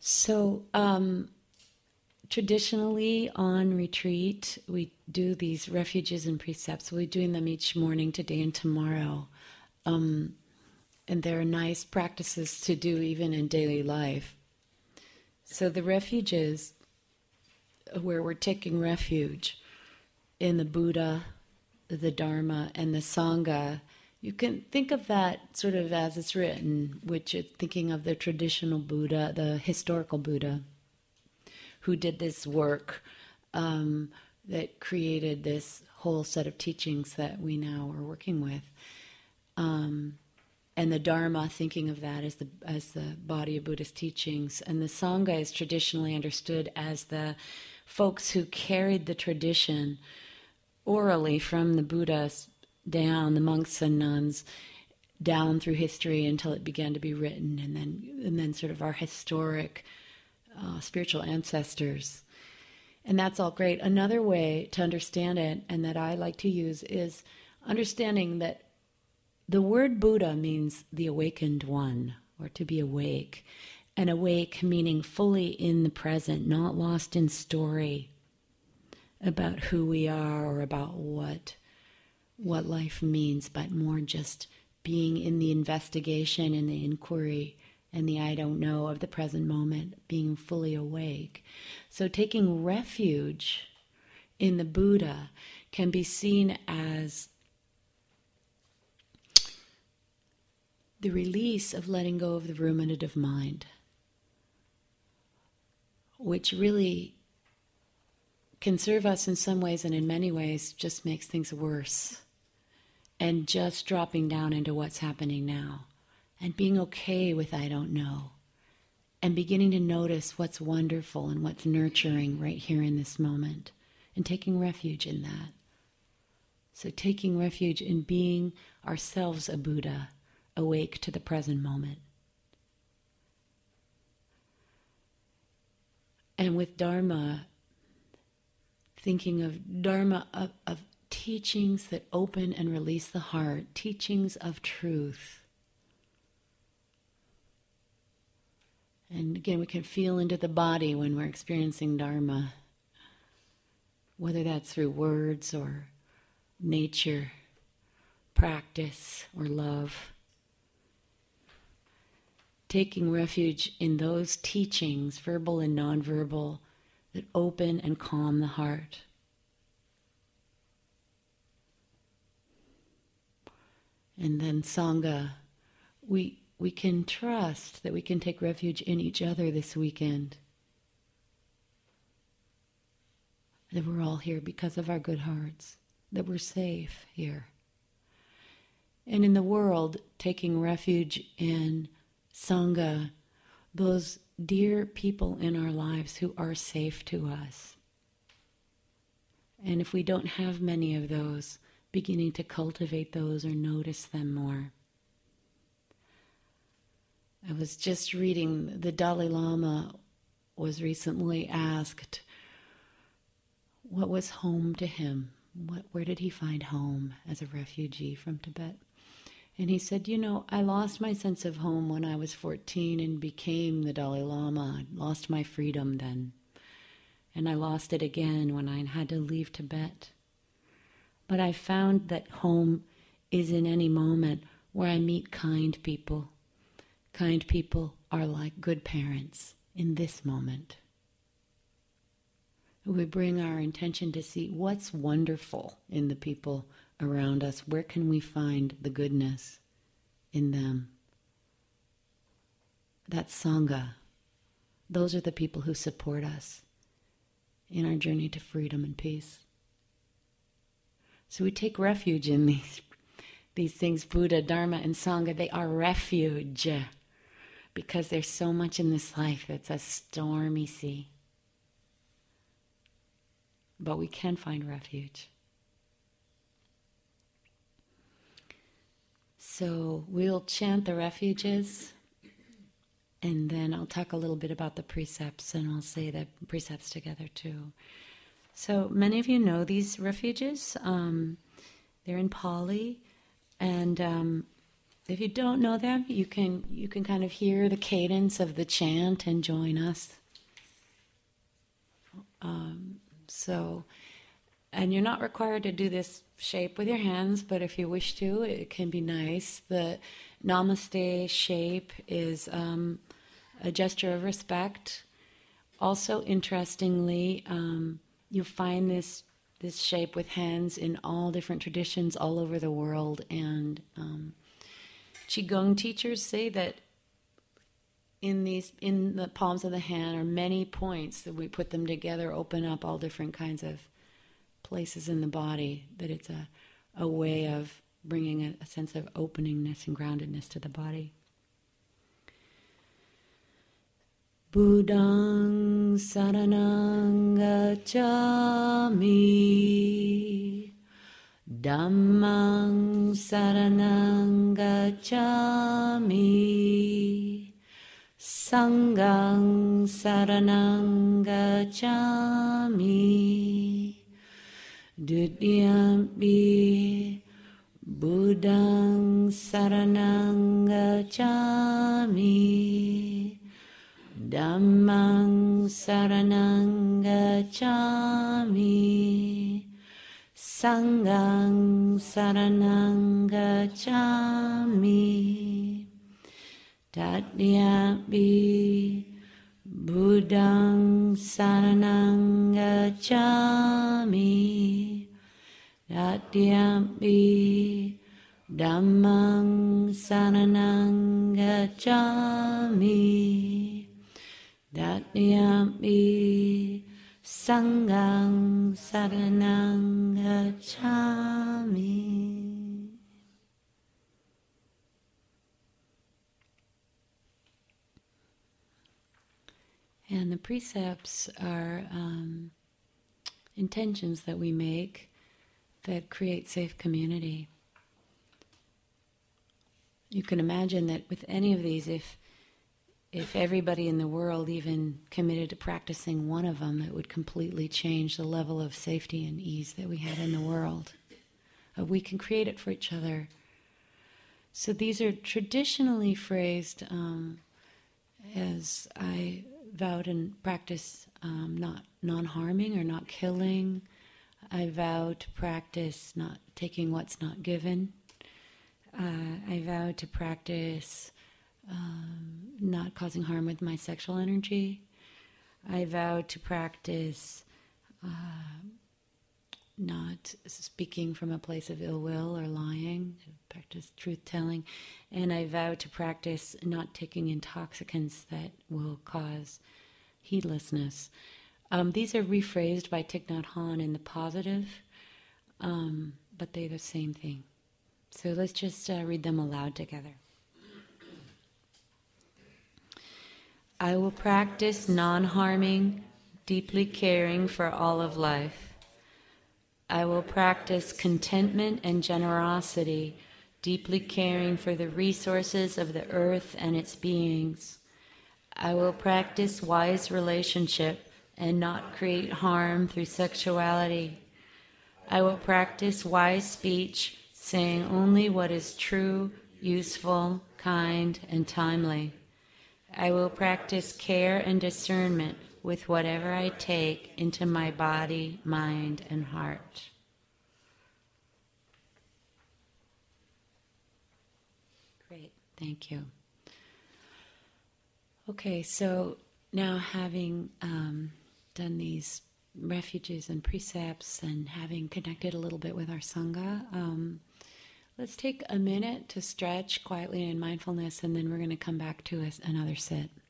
So, traditionally on retreat, we do these refuges and precepts. We're doing them each morning, today and tomorrow. Um, and they're nice practices to do even in daily life. So the refuges, where we're taking refuge in the Buddha, the Dharma, and the Sangha, you can think of that sort of as it's written, which is thinking of the traditional Buddha, the historical Buddha, who did this work that created this whole set of teachings that we now are working with. And the Dharma, thinking of that as the body of Buddhist teachings. And the Sangha is traditionally understood as the folks who carried the tradition orally from the Buddhas down, the monks and nuns, down through history until it began to be written, and then sort of our historic spiritual ancestors. And that's all great. Another way to understand it, and that I like to use, is understanding that the word Buddha means the awakened one, or to be awake. And awake meaning fully in the present, not lost in story about who we are or about what life means, but more just being in the investigation and the inquiry and the I don't know of the present moment, being fully awake. So taking refuge in the Buddha can be seen as the release of letting go of the ruminative mind, which really can serve us in some ways and in many ways just makes things worse. And just dropping down into what's happening now and being okay with I don't know and beginning to notice what's wonderful and what's nurturing right here in this moment and taking refuge in that. So taking refuge in being ourselves a Buddha, awake to the present moment. And with Dharma, thinking of Dharma, of teachings that open and release the heart, teachings of truth. And again, we can feel into the body when we're experiencing Dharma, whether that's through words or nature, practice or love. Taking refuge in those teachings, verbal and nonverbal, that open and calm the heart. And then Sangha, we can trust that we can take refuge in each other this weekend. That we're all here because of our good hearts, that we're safe here. And in the world, taking refuge in Sangha, those dear people in our lives who are safe to us. And if we don't have many of those, beginning to cultivate those or notice them more. I was just reading, the Dalai Lama was recently asked what was home to him. Where did he find home as a refugee from Tibet? And he said, I lost my sense of home when I was 14 and became the Dalai Lama. I lost my freedom then. And I lost it again when I had to leave Tibet. But I found that home is in any moment where I meet kind people. Kind people are like good parents in this moment. We bring our intention to see what's wonderful in the people around us. Where can we find the goodness in them? That's Sangha. Those are the people who support us in our journey to freedom and peace. So we take refuge in these things, Buddha, Dharma, and Sangha. They are refuge because there's so much in this life that's a stormy sea. But we can find refuge. So we'll chant the refuges, and then I'll talk a little bit about the precepts, and I'll say the precepts together too. So many of you know these refuges. They're in Pali, and If you don't know them, you can kind of hear the cadence of the chant and join us. And you're not required to do this shape with your hands, but if you wish to, it can be nice. The Namaste shape is a gesture of respect. Also, interestingly, you find this shape with hands in all different traditions all over the world, and Qigong teachers say that in the palms of the hand are many points that we put them together, open up all different kinds of places in the body, that it's a way of bringing a sense of openingness and groundedness to the body. Buddhaṃ saraṇaṃ gacchāmi, Dhammaṃ saraṇaṃ gacchāmi, Sanghaṃ saraṇaṃ gacchāmi, Dutiyampi Buddhaṃ saraṇaṃ gacchāmi, Dhammaṃ saraṇaṃ gacchāmi, Sanghaṃ saraṇaṃ gacchāmi, Tathiyampi Buddhaṃ saraṇaṃ gacchāmi, Tathiyampi Dhammaṃ saraṇaṃ gacchāmi, Tathiyampi Sanghaṃ saraṇaṃ gacchāmi. And the precepts are intentions that we make that create safe community. You can imagine that with any of these, if everybody in the world even committed to practicing one of them, it would completely change the level of safety and ease that we have in the world. We can create it for each other. So these are traditionally phrased as I vowed and practice not non-harming or not killing. I vow to practice not taking what's not given. I vow to practice not causing harm with my sexual energy. I vow to practice not speaking from a place of ill will or lying, to practice truth-telling. And I vow to practice not taking intoxicants that will cause heedlessness. These are rephrased by Thich Nhat Hanh in the positive, but they're the same thing. So let's just read them aloud together. I will practice non-harming, deeply caring for all of life. I will practice contentment and generosity, deeply caring for the resources of the earth and its beings. I will practice wise relationship and not create harm through sexuality. I will practice wise speech, saying only what is true, useful, kind, and timely. I will practice care and discernment with whatever I take into my body, mind, and heart. Great, thank you. Okay, so now having done these refuges and precepts and having connected a little bit with our Sangha, let's take a minute to stretch quietly in mindfulness, and then we're going to come back to another sit.